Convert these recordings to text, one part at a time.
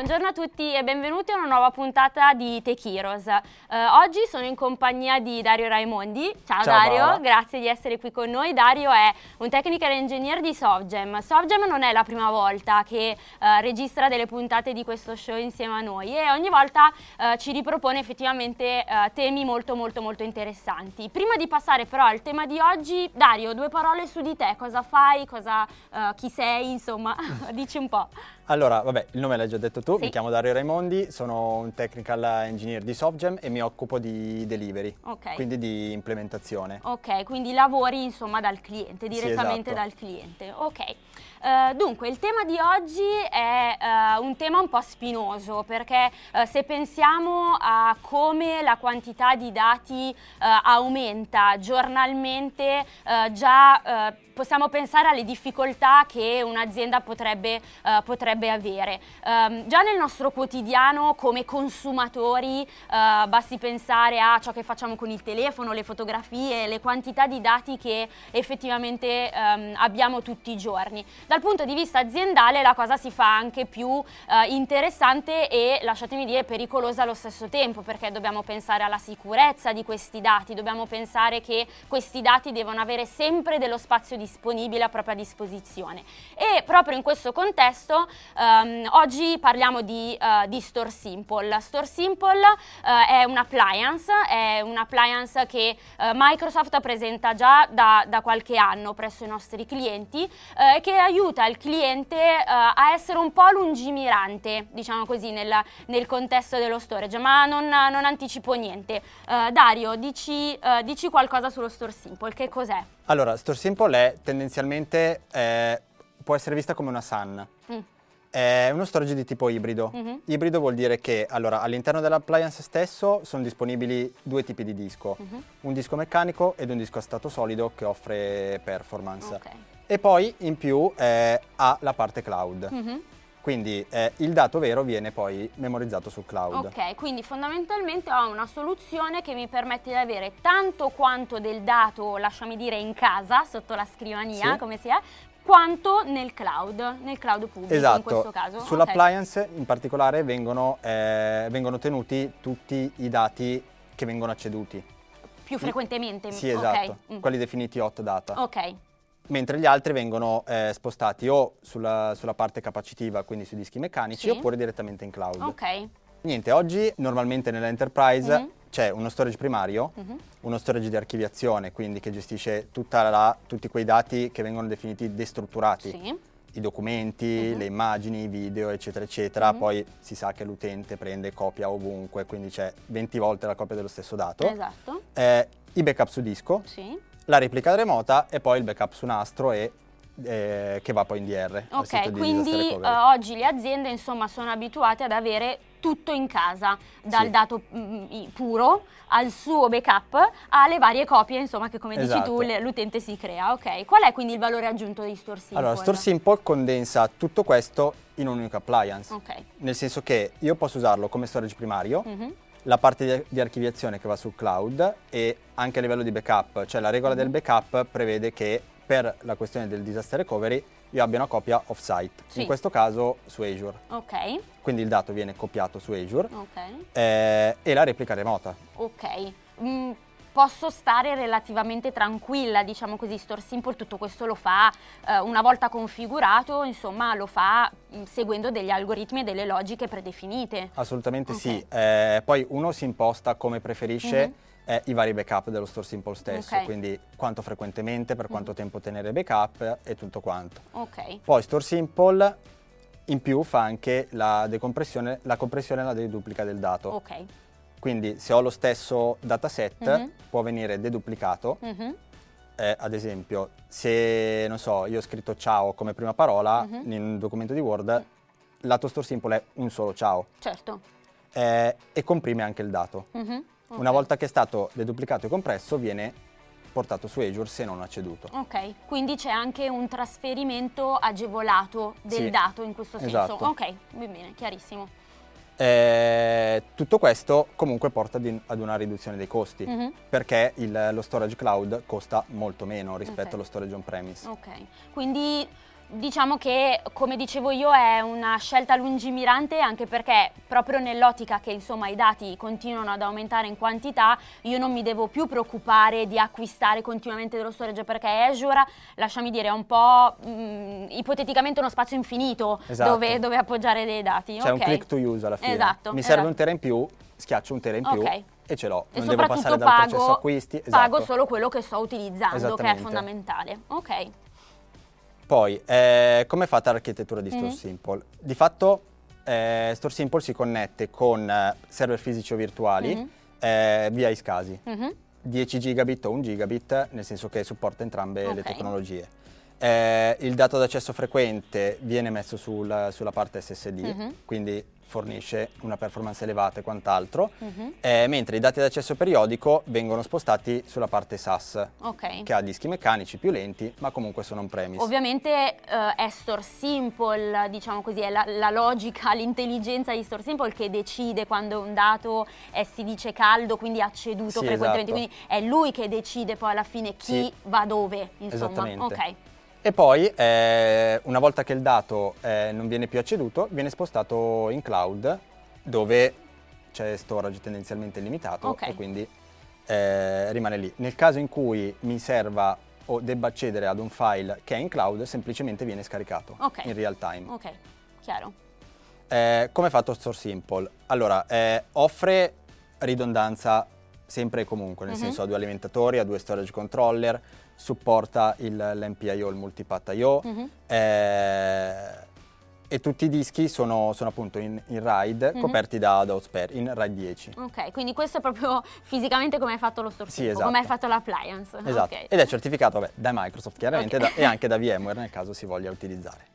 buongiorno a tutti e benvenuti a una nuova puntata di Tech Heroes. Oggi sono in compagnia di Dario Raimondi. Ciao Dario, Paola. grazie di essere qui con noi. Dario è un technical engineer di Sofgem. Sofgem non è la prima volta che registra delle puntate di questo show insieme a noi e ogni volta ci ripropone effettivamente temi molto interessanti. Prima di passare però al tema di oggi, Dario, due parole su di te. Cosa fai? Chi sei? Insomma, dici un po'. Allora, vabbè, il nome l'hai già detto tu, Sì. Mi chiamo Dario Raimondi, sono un technical engineer di Sofgem e mi occupo di delivery, Ok. quindi di implementazione. Ok, quindi lavori insomma dal cliente, direttamente esatto. dal cliente. Ok, dunque il tema di oggi è un tema un po' spinoso perché se pensiamo a come la quantità di dati aumenta giornalmente, già possiamo pensare alle difficoltà che un'azienda potrebbe avere. Già nel nostro quotidiano come consumatori basti pensare a ciò che facciamo con il telefono, le fotografie, le quantità di dati che effettivamente abbiamo tutti i giorni. Dal punto di vista aziendale la cosa si fa anche più interessante e, lasciatemi dire, pericolosa allo stesso tempo, perché dobbiamo pensare alla sicurezza di questi dati, dobbiamo pensare che questi dati devono avere sempre dello spazio disponibile a propria disposizione. E proprio in questo contesto oggi parliamo di Store Simple. Store Simple è un'appliance che Microsoft presenta già da qualche anno presso i nostri clienti, che aiuta il cliente a essere un po' lungimirante, diciamo così, nel contesto dello storage, ma non anticipo niente. Dario, dici qualcosa sullo Store Simple, che cos'è? Allora, Store Simple è tendenzialmente, può essere vista come una SAN. È uno storage di tipo ibrido. Ibrido vuol dire che all'interno dell'appliance stesso sono disponibili due tipi di disco, un disco meccanico ed un disco a stato solido che offre performance. Okay. E poi in più ha la parte cloud. Quindi il dato vero viene poi memorizzato sul cloud. Ok, quindi fondamentalmente ho una soluzione che mi permette di avere tanto quanto del dato, lasciami dire, in casa, sotto la scrivania, Sì. come si è, quanto nel cloud pubblico Esatto. in questo caso. Sull'appliance in particolare vengono tenuti tutti i dati che vengono acceduti. Più frequentemente? Sì, ok. esatto, quelli definiti hot data. Ok, Mentre gli altri vengono spostati o sulla parte capacitiva, quindi sui dischi meccanici, Sì. oppure direttamente in cloud. ok. Niente, oggi normalmente nell'enterprise c'è uno storage primario, uno storage di archiviazione, quindi che gestisce tutti quei dati che vengono definiti destrutturati. Sì. I documenti, le immagini, i video, eccetera, eccetera. Poi si sa che l'utente prende copia ovunque, quindi c'è 20 volte la copia dello stesso dato. Esatto. I backup su disco, Sì. la replica remota e poi il backup su nastro che va poi in DR. al sito Ok, di quindi Disaster Recovery. oggi le aziende insomma sono abituate ad avere tutto in casa, dal Sì. dato puro al suo backup alle varie copie insomma che, come dici tu, Esatto. l'utente si crea. Ok, qual è quindi il valore aggiunto di Store Simple? Allora, Store Simple condensa tutto questo in un'unica appliance. Ok. Nel senso che io posso usarlo come storage primario, la parte di archiviazione che va sul cloud e anche a livello di backup, cioè la regola del backup prevede che per la questione del disaster recovery io abbia una copia off-site, Sì. in questo caso su Azure. Ok, Quindi il dato viene copiato su Azure ok, e la replica remota. ok. Posso stare relativamente tranquilla, diciamo così. Store Simple tutto questo lo fa una volta configurato, insomma lo fa seguendo degli algoritmi e delle logiche predefinite. Assolutamente Ok. sì. Poi uno si imposta come preferisce i vari backup dello Store Simple stesso, Ok. quindi quanto frequentemente, per quanto tempo tenere backup e tutto quanto. Ok, Poi Store Simple in più fa anche la compressione e la deduplica del dato. ok. Quindi se ho lo stesso dataset può venire deduplicato. Ad esempio, se non so, io ho scritto ciao come prima parola in un documento di Word, lato Store Simple è un solo ciao Certo. e comprime anche il dato. Una volta che è stato deduplicato e compresso viene portato su Azure se non acceduto. Ok, quindi c'è anche un trasferimento agevolato del Sì, dato in questo senso. esatto. Ok, va bene, chiarissimo. Tutto questo comunque porta ad una riduzione dei costi, perché lo storage cloud costa molto meno rispetto Ok. allo storage on-premise. Ok, quindi Diciamo che, come dicevo io, è una scelta lungimirante, anche perché proprio nell'ottica che insomma i dati continuano ad aumentare in quantità, io non mi devo più preoccupare di acquistare continuamente dello storage, perché Azure, lasciami dire, è un po' ipoteticamente uno spazio infinito, esatto, dove appoggiare dei dati. C'è un click to use alla fine. Esatto, mi serve un tera in più, schiaccio un tera in più e ce l'ho. Non devo passare dal processo acquisti. Pago solo quello che sto utilizzando, che è fondamentale. Ok. Poi, come è fatta l'architettura di StoreSimple? Di fatto StoreSimple si connette con server fisici o virtuali via iSCSI. 10 gigabit o 1 gigabit, nel senso che supporta entrambe le tecnologie. Il dato d'accesso frequente viene messo sulla parte SSD, quindi fornisce una performance elevata e quant'altro, mentre i dati d'accesso periodico vengono spostati sulla parte SAS, che ha dischi meccanici più lenti, ma comunque sono on-premise. Ovviamente è StoreSimple, diciamo così, è la logica, l'intelligenza di StoreSimple che decide quando un dato si dice caldo, quindi acceduto frequentemente, quindi è lui che decide poi alla fine chi va dove, insomma. E poi, una volta che il dato non viene più acceduto, viene spostato in cloud, dove c'è storage tendenzialmente illimitato e quindi rimane lì. Nel caso in cui mi serva o debba accedere ad un file che è in cloud, semplicemente viene scaricato in real time. Ok, chiaro. Come è fatto StoreSimple? Allora, offre ridondanza sempre e comunque, nel senso ha 2 alimentatori, ha 2 storage controller, supporta l'MPIO, il multipath I/O, e tutti i dischi sono appunto in RAID, coperti da Outspare, in RAID 10. Ok, quindi questo è proprio fisicamente come hai fatto lo StoreSimple, esatto, come hai fatto l'appliance. Esatto, ed è certificato da Microsoft chiaramente e anche da VMware nel caso si voglia utilizzare.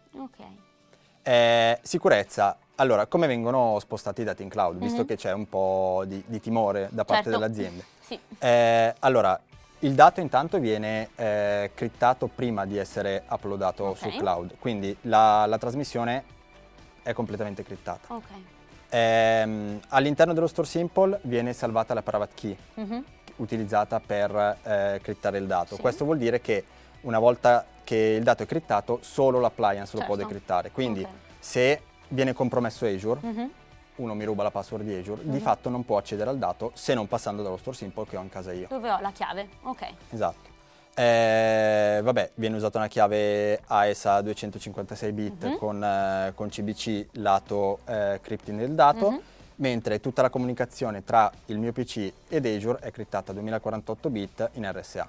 Sicurezza. Allora, come vengono spostati i dati in cloud, visto che c'è un po' di timore da parte delle aziende? Allora, il dato intanto viene crittato prima di essere uploadato sul cloud, quindi la trasmissione è completamente crittata. All'interno dello StoreSimple viene salvata la private key utilizzata per crittare il dato. Questo vuol dire che una volta che il dato è crittato, solo l'appliance lo può decrittare. Quindi se viene compromesso Azure, uno mi ruba la password di Azure, di fatto non può accedere al dato se non passando dallo StoreSimple che ho in casa io. Dove ho la chiave, Esatto. Vabbè, viene usata una chiave AES a 256 bit con CBC lato crypting del dato, mentre tutta la comunicazione tra il mio PC ed Azure è criptata a 2048 bit in RSA.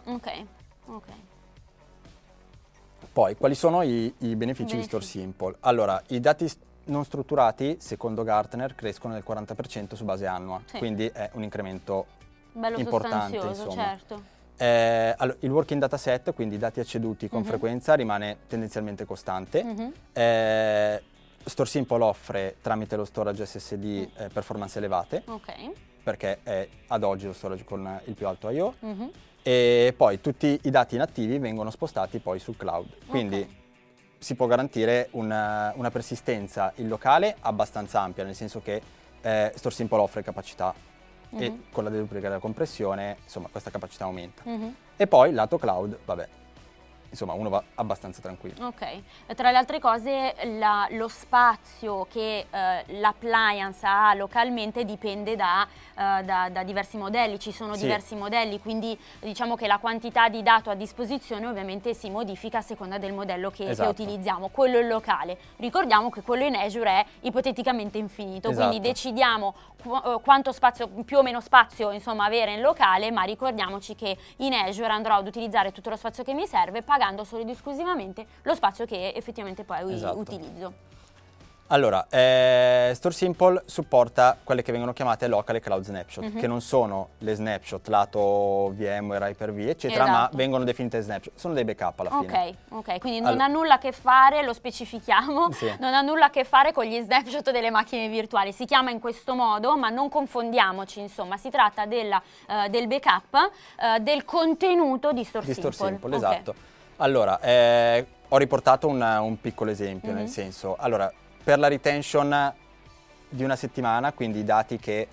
Poi, quali sono i benefici di StoreSimple? Allora, i dati non strutturati, secondo Gartner, crescono del 40% su base annua, quindi è un incremento importante. Insomma. Allora, il working dataset, quindi i dati acceduti con frequenza, rimane tendenzialmente costante. StoreSimple offre, tramite lo storage SSD, performance elevate, perché è ad oggi lo storage con il più alto I/O. E poi tutti i dati inattivi vengono spostati poi sul cloud, quindi si può garantire una persistenza in locale abbastanza ampia, nel senso che StoreSimple offre capacità e con la deduplica della compressione, insomma, questa capacità aumenta. E poi lato cloud, vabbè, insomma, uno va abbastanza tranquillo. Tra le altre cose lo spazio che l'appliance ha localmente dipende da diversi modelli, ci sono diversi modelli, quindi diciamo che la quantità di dato a disposizione ovviamente si modifica a seconda del modello che utilizziamo. Quello in locale, ricordiamo che quello in Azure è ipoteticamente infinito, quindi decidiamo quanto spazio, più o meno spazio, insomma, avere in locale, ma ricordiamoci che in Azure andrò ad utilizzare tutto lo spazio che mi serve pagando solo ed esclusivamente lo spazio che effettivamente poi utilizzo. Allora, StoreSimple supporta quelle che vengono chiamate local e cloud snapshot, che non sono le snapshot lato VMware, Hyper-V, eccetera, ma vengono definite snapshot, sono dei backup alla fine. Quindi non ha nulla a che fare, lo specifichiamo, non ha nulla a che fare con gli snapshot delle macchine virtuali, si chiama in questo modo, ma non confondiamoci, insomma, si tratta del backup del contenuto di StoreSimple. Esatto. Allora, ho riportato un piccolo esempio, nel senso, allora, per la retention di una settimana, quindi i dati che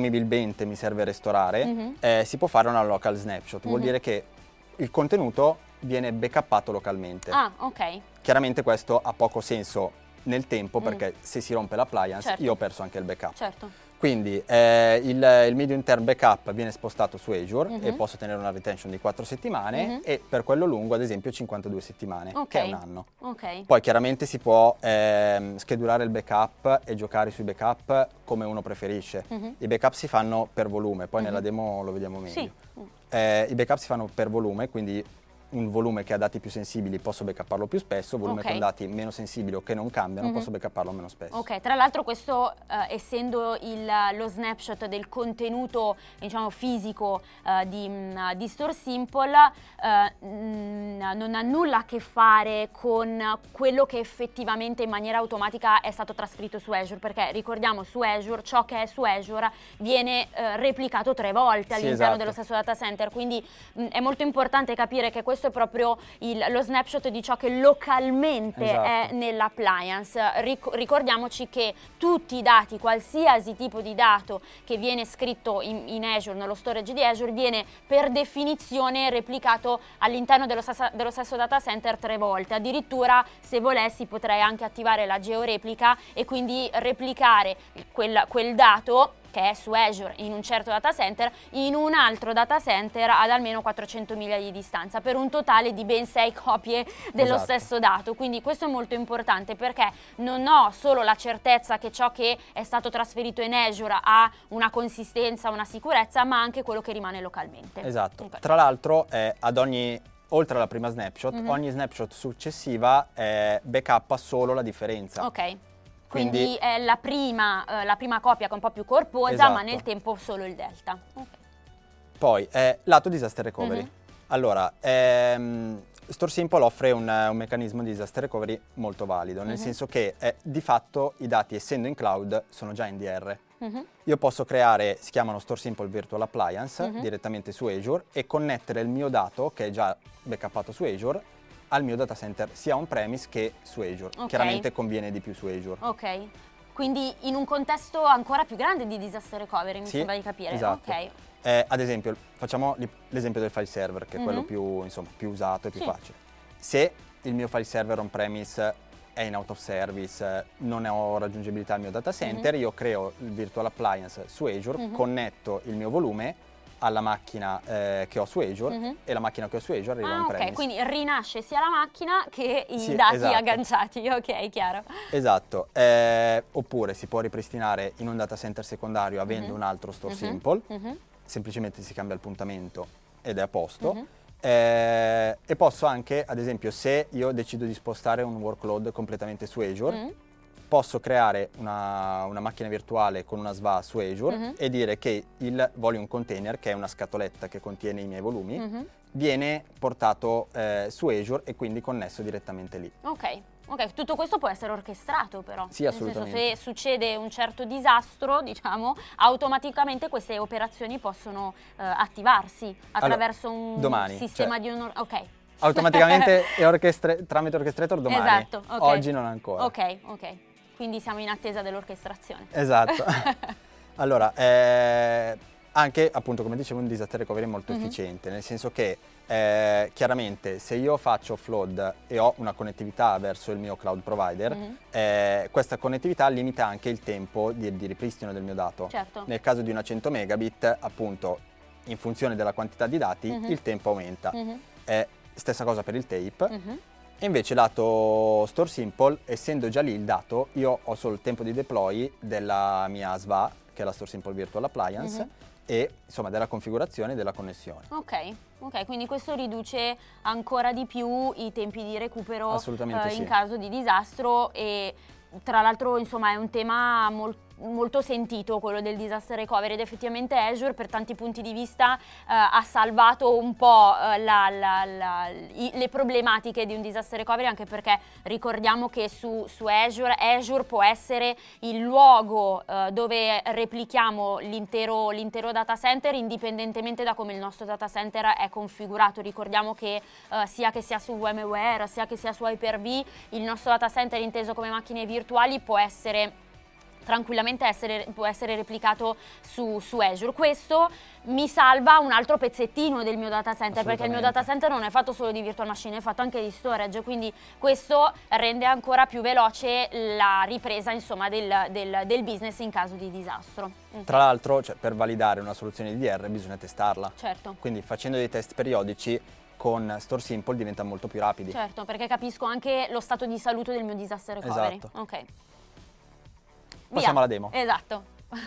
presumibilmente mi serve restaurare, si può fare una local snapshot. Vuol dire che il contenuto viene backuppato localmente. Ah, ok. Chiaramente questo ha poco senso nel tempo perché se si rompe l'appliance io ho perso anche il backup. Certo. Quindi il medium term backup viene spostato su Azure e posso tenere una retention di 4 settimane e per quello lungo ad esempio 52 settimane, che è un anno. Poi chiaramente si può schedulare il backup e giocare sui backup come uno preferisce. I backup si fanno per volume, poi nella demo lo vediamo meglio. Sì. I backup si fanno per volume, quindi un volume che ha dati più sensibili posso backupparlo più spesso, volume con dati meno sensibili o che non cambiano posso backupparlo meno spesso. Ok, tra l'altro questo essendo lo snapshot del contenuto diciamo fisico di Store Simple non ha nulla a che fare con quello che effettivamente in maniera automatica è stato trascritto su Azure, perché ricordiamo su Azure ciò che è su Azure viene replicato 3 volte all'interno dello stesso data center, quindi è molto importante capire che questo è proprio lo snapshot di ciò che localmente è nell'appliance. Ricordiamoci che tutti i dati, qualsiasi tipo di dato che viene scritto in Azure, nello storage di Azure, viene per definizione replicato all'interno dello stesso data center 3 volte. Addirittura, se volessi, potrei anche attivare la georeplica e quindi replicare quel dato che è su Azure in un certo data center in un altro data center ad almeno 400 miglia di distanza, per un totale di ben 6 copie dello stesso dato. Quindi questo è molto importante perché non ho solo la certezza che ciò che è stato trasferito in Azure ha una consistenza, una sicurezza, ma anche quello che rimane localmente. Esatto. Tra l'altro oltre alla prima snapshot, ogni snapshot successiva backupa solo la differenza. Ok. Quindi è la prima copia che è un po' più corposa, ma nel tempo solo il delta. Poi, lato disaster recovery. Allora, Store Simple offre un meccanismo di disaster recovery molto valido, nel senso che di fatto i dati, essendo in cloud, sono già in DR. Io posso creare, si chiamano Store Simple Virtual Appliance, direttamente su Azure e connettere il mio dato, che è già backupato su Azure, al mio data center sia on-premise che su Azure. Chiaramente conviene di più su Azure. Ok, quindi in un contesto ancora più grande di disaster recovery, mi sembra di capire. Esatto. Ad esempio, facciamo l'esempio del file server, che è quello più usato e più facile. Se il mio file server on-premise è in out of service, non ho raggiungibilità al mio data center, io creo il virtual appliance su Azure, connetto il mio volume alla macchina che ho su Azure e la macchina che ho su Azure arriva on premise. Ok, quindi rinasce sia la macchina che i dati agganciati, ok, chiaro. Esatto, oppure si può ripristinare in un data center secondario avendo un altro Store Simple, semplicemente si cambia il puntamento ed è a posto. E posso anche, ad esempio, se io decido di spostare un workload completamente su Azure, posso creare una macchina virtuale con una SVA su Azure e dire che il volume container, che è una scatoletta che contiene i miei volumi, viene portato su Azure e quindi connesso direttamente lì. Ok, tutto questo può essere orchestrato però. Sì, assolutamente. Nel senso, se succede un certo disastro, diciamo, automaticamente queste operazioni possono attivarsi attraverso un sistema di un... Ok. Automaticamente tramite Orchestrator domani. Esatto, oggi non ancora. Ok. Quindi siamo in attesa dell'orchestrazione. Esatto. Allora, anche appunto come dicevo un disaster recovery molto efficiente, nel senso che chiaramente se io faccio offload e ho una connettività verso il mio cloud provider, questa connettività limita anche il tempo di ripristino del mio dato. Certo. Nel caso di una 100 megabit, appunto, in funzione della quantità di dati, il tempo aumenta. Stessa cosa per il tape. E invece lato Store Simple, essendo già lì il dato, io ho solo il tempo di deploy della mia SVA, che è la Store Simple Virtual Appliance, e insomma della configurazione e della connessione. Ok, quindi questo riduce ancora di più i tempi di recupero in caso di disastro e tra l'altro insomma è un tema molto sentito quello del disaster recovery ed effettivamente Azure per tanti punti di vista ha salvato un po' le problematiche di un disaster recovery, anche perché ricordiamo che su Azure può essere il luogo dove replichiamo l'intero data center indipendentemente da come il nostro data center è configurato. Ricordiamo che sia su VMware sia che sia su Hyper-V, il nostro data center inteso come macchine virtuali può essere tranquillamente può essere replicato su Azure. Questo mi salva un altro pezzettino del mio data center, perché il mio data center non è fatto solo di virtual machine, è fatto anche di storage, quindi questo rende ancora più veloce la ripresa, insomma, del business in caso di disastro. Tra l'altro, cioè, per validare una soluzione DDR bisogna testarla. Certo. Quindi facendo dei test periodici con Store Simple diventa molto più rapidi. Certo, perché capisco anche lo stato di salute del mio disaster recovery. Esatto. Ok. Passiamo alla demo. Esatto.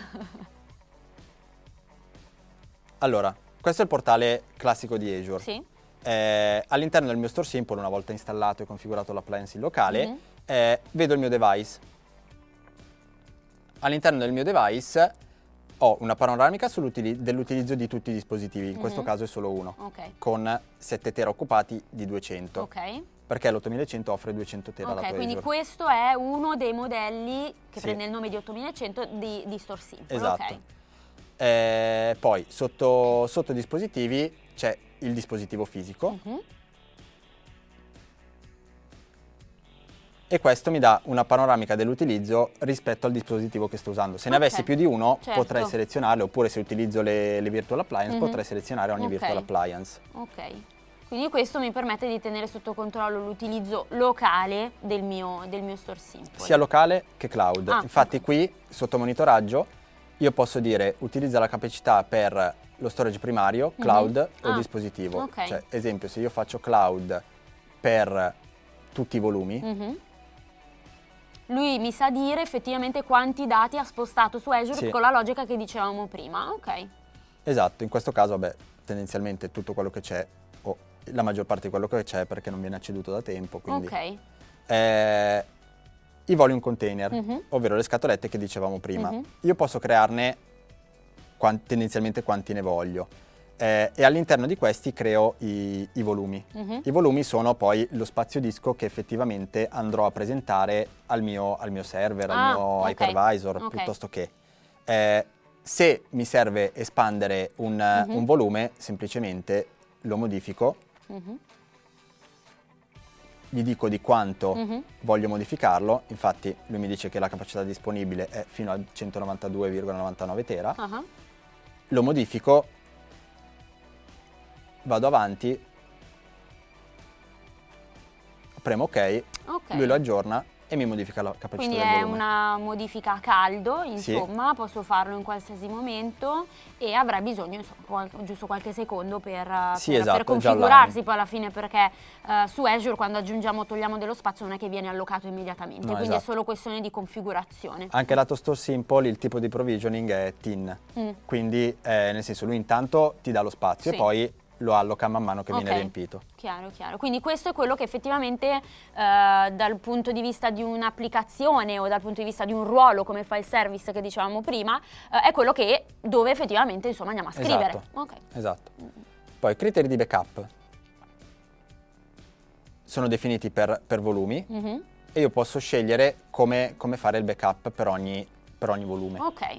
Allora, questo è il portale classico di Azure. Sì. All'interno del mio Store Simple, una volta installato e configurato l'appliance in locale, vedo il mio device. All'interno del mio device ho una panoramica dell'utilizzo di tutti i dispositivi, in questo caso è solo uno, con 7 tera occupati di 200. Ok. Perché l'8100 offre 200 tera lato quindi Azure. questo è uno dei modelli che prende il nome di 8100 di Store Simple. Esatto. Poi sotto dispositivi c'è il dispositivo fisico e questo mi dà una panoramica dell'utilizzo rispetto al dispositivo che sto usando. Se ne avessi più di uno potrei selezionarle, oppure se utilizzo le virtual appliance potrei selezionare ogni virtual appliance. Ok. Quindi questo mi permette di tenere sotto controllo l'utilizzo locale del mio Store Simple. Sia locale che cloud. Infatti qui, sotto monitoraggio, io posso dire utilizza la capacità per lo storage primario, cloud o dispositivo. Cioè, esempio, se io faccio cloud per tutti i volumi, lui mi sa dire effettivamente quanti dati ha spostato su Azure con la logica che dicevamo prima. Ok. Esatto, in questo caso, tendenzialmente tutto quello che c'è, la maggior parte di quello che c'è perché non viene acceduto da tempo, quindi i volume container, ovvero le scatolette che dicevamo prima. Io posso crearne tendenzialmente quanti ne voglio e all'interno di questi creo i volumi. I volumi sono poi lo spazio disco che effettivamente andrò a presentare al mio server, al mio hypervisor, piuttosto che se mi serve espandere un volume, semplicemente lo modifico, gli dico di quanto voglio modificarlo, infatti lui mi dice che la capacità disponibile è fino a 192,99 tera, lo modifico, vado avanti, premo ok, lui lo aggiorna e mi modifica la capacità Quindi del volume. Quindi è una modifica a caldo, insomma, posso farlo in qualsiasi momento e avrà bisogno, insomma, giusto qualche secondo per configurarsi poi alla fine, perché su Azure quando aggiungiamo o togliamo dello spazio non è che viene allocato immediatamente, quindi è solo questione di configurazione. Anche lato Store Simple il tipo di provisioning è TIN, quindi nel senso lui intanto ti dà lo spazio e poi lo alloca man mano che viene riempito. Chiaro. Quindi questo è quello che effettivamente dal punto di vista di un'applicazione o dal punto di vista di un ruolo come file service che dicevamo prima, è quello dove effettivamente insomma andiamo a scrivere. Esatto. Poi i criteri di backup sono definiti per volumi e io posso scegliere come fare il backup per ogni volume.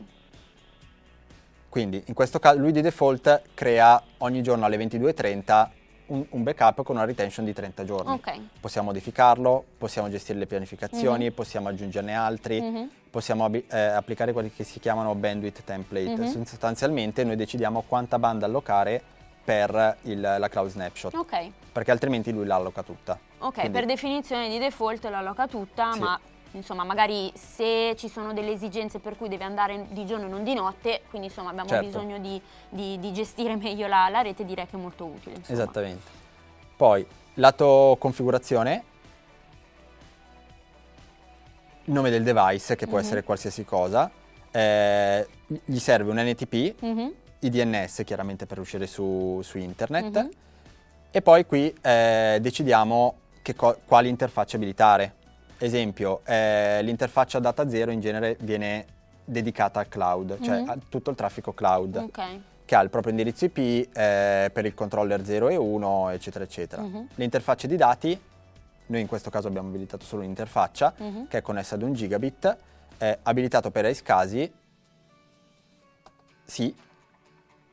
Quindi in questo caso lui di default crea ogni giorno alle 22:30 un backup con una retention di 30 giorni. Possiamo modificarlo, possiamo gestire le pianificazioni, possiamo aggiungerne altri, possiamo applicare quelli che si chiamano bandwidth template. Sostanzialmente noi decidiamo quanta banda allocare per la cloud snapshot, perché altrimenti lui la alloca tutta. Quindi, per definizione di default la alloca tutta, ma insomma magari se ci sono delle esigenze per cui deve andare di giorno e non di notte, quindi insomma abbiamo bisogno di gestire meglio la rete, direi che è molto utile. Insomma. Esattamente. Poi lato configurazione, il nome del device che può essere qualsiasi cosa, gli serve un NTP, i DNS chiaramente per uscire su internet e poi qui decidiamo quali interfacce abilitare. Esempio, l'interfaccia data 0 in genere viene dedicata al cloud, cioè a tutto il traffico cloud, che ha il proprio indirizzo IP per il controller 0 e 1, eccetera, eccetera. Le interfacce di dati, noi in questo caso abbiamo abilitato solo un'interfaccia, che è connessa ad 1 gigabit, è abilitato per iSCSI, sì,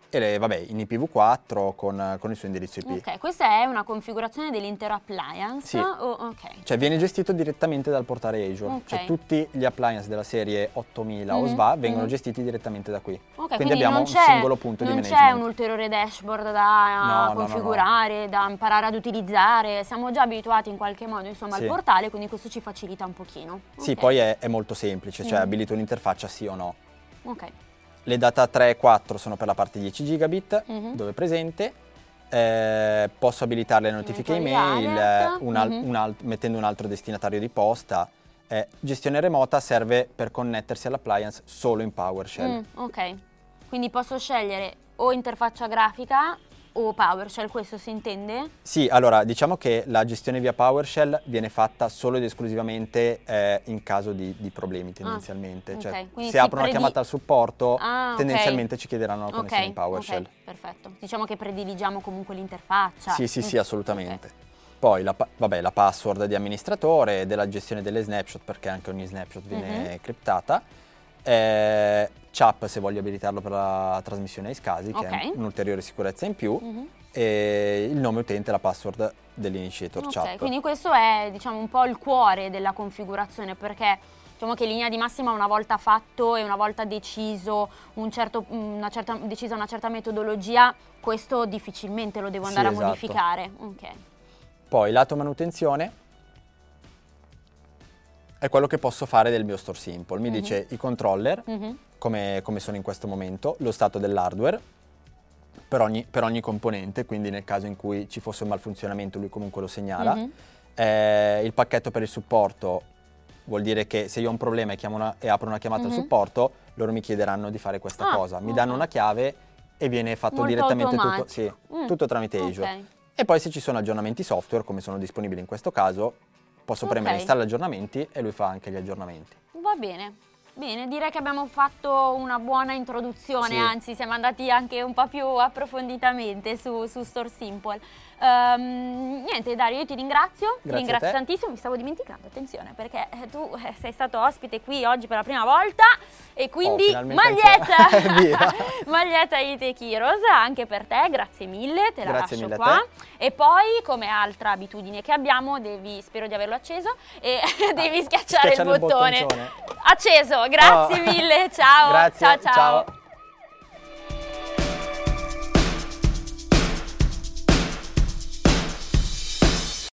vabbè, in IPv4 con il suo indirizzo IP. Ok, questa è una configurazione dell'intera appliance? Sì. Ok. Cioè viene gestito direttamente dal portale Azure. Ok. Cioè tutti gli appliance della serie 8000 o SVA vengono gestiti direttamente da qui. Ok, quindi abbiamo un singolo punto di management. Non c'è un ulteriore dashboard da configurare, da imparare ad utilizzare. Siamo già abituati in qualche modo, insomma, al portale, quindi questo ci facilita un pochino. Sì, poi è molto semplice, cioè abilito un'interfaccia sì o no. Ok. Le data 3 e 4 sono per la parte 10 gigabit, dove è presente. Posso abilitare le notifiche email, mettendo un altro destinatario di posta. Gestione remota serve per connettersi all'appliance solo in PowerShell. Ok, quindi posso scegliere o interfaccia grafica o PowerShell, questo si intende? Sì, allora diciamo che la gestione via PowerShell viene fatta solo ed esclusivamente in caso di problemi tendenzialmente. Cioè, se aprono una chiamata al supporto, tendenzialmente ci chiederanno la connessione in PowerShell. Ok, perfetto. Diciamo che prediligiamo comunque l'interfaccia. Sì, assolutamente. Poi la password di amministratore, della gestione delle snapshot, perché anche ogni snapshot viene criptata. CHAP se voglio abilitarlo per la trasmissione ai SCSI, che è un'ulteriore sicurezza in più, e il nome utente e la password dell'initiator CHAP. Quindi questo è, diciamo, un po' il cuore della configurazione, perché diciamo che in linea di massima una volta fatto e una volta deciso una certa metodologia, questo difficilmente lo devo andare a modificare. Poi lato manutenzione è quello che posso fare del mio Store Simple. Mi dice i controller, come sono in questo momento, lo stato dell'hardware per ogni componente, quindi nel caso in cui ci fosse un malfunzionamento lui comunque lo segnala. Il pacchetto per il supporto vuol dire che se io ho un problema e apro una chiamata al supporto, loro mi chiederanno di fare questa cosa. Mi danno una chiave e viene fatto direttamente tutto tramite Azure. E poi se ci sono aggiornamenti software, come sono disponibili in questo caso, posso premere installa aggiornamenti e lui fa anche gli aggiornamenti. Va bene. Bene, direi che abbiamo fatto una buona introduzione, anzi siamo andati anche un po' più approfonditamente su Store Simple. Niente Dario, io ti ringrazio, tantissimo, mi stavo dimenticando, attenzione, perché tu sei stato ospite qui oggi per la prima volta e quindi maglietta IT Heroes anche per te, grazie mille, te la lascio qua. E poi, come altra abitudine che abbiamo, spero di averlo acceso, e devi schiacciare il bottone. Acceso, grazie mille, ciao. Grazie, ciao.